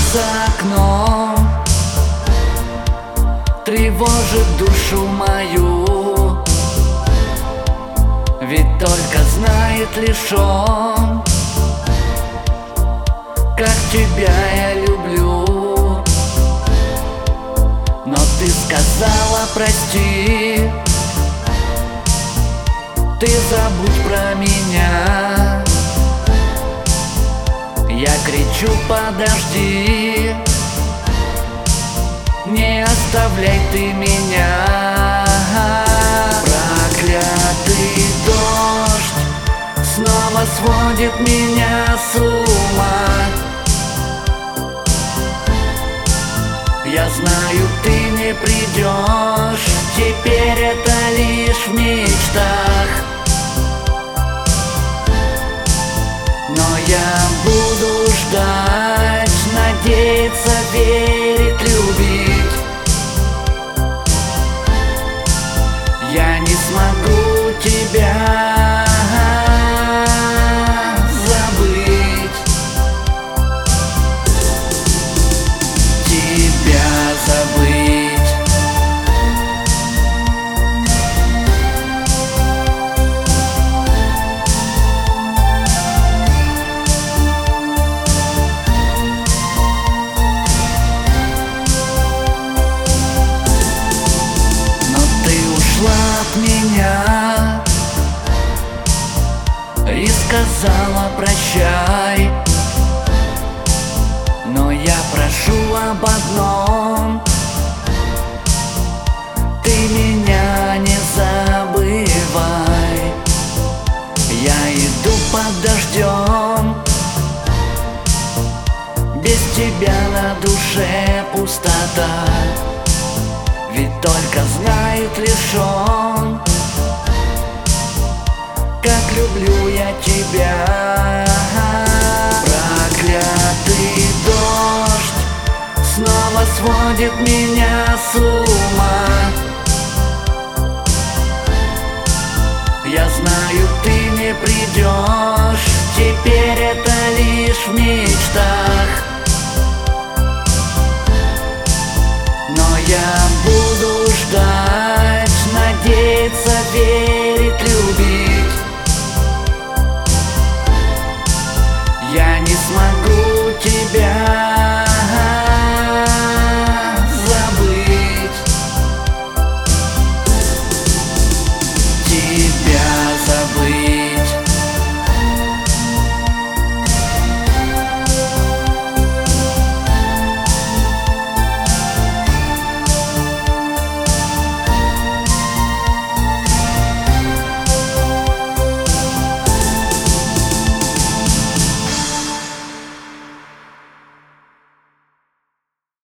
за окном тревожит душу мою, ведь только знает лишь он, как тебя я люблю. Но ты сказала прости, ты забудь про меня. Я кричу подожди, не оставляй ты меня. Проклятый дождь снова сводит меня с ума. Я знаю, ты не придешь, теперь это лишь в мечтах. Но я буду ждать, надеяться, верить, любить. Я не смогу тебя забыть, тебя забыть. От меня и сказала прощай, но я прошу об одном: ты меня не забывай. Я иду под дождем, без тебя на душе пустота. Ведь только знает лишь он, как люблю я тебя. Проклятый дождь снова сводит меня с ума. Я знаю, ты не придешь, теперь это лишь в мечтах. Но я буду ждать, надеяться, верить.